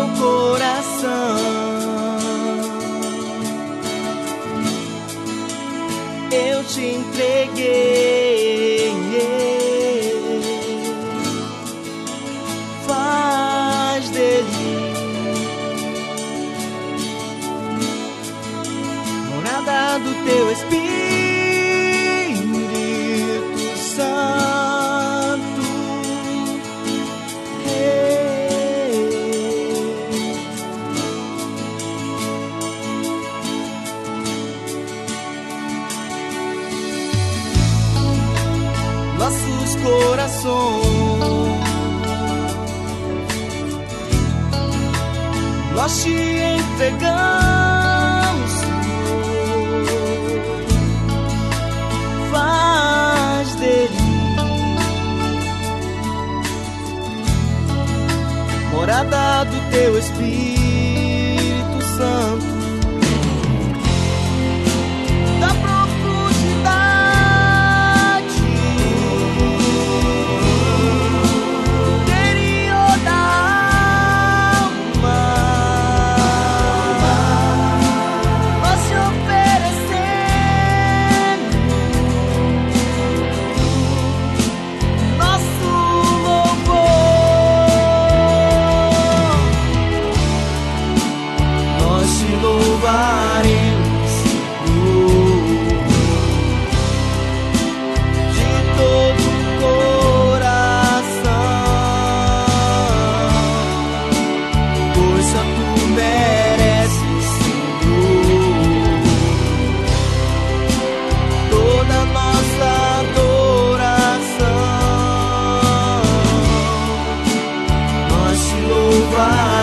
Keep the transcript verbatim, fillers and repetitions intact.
meu coração. Eu te entreguei. Faz dele morada do teu Espírito Santo. Hey. Nossos corações nós te entregamos, Senhor. Faz dele morada do teu Espírito Santo. Da profundidade interior da alma, nós te oferecemos nosso louvor. Nós te louvaremos, Senhor, de todo o coração, pois só tu mereces, Senhor, toda a nossa adoração. Nós te louvaremos.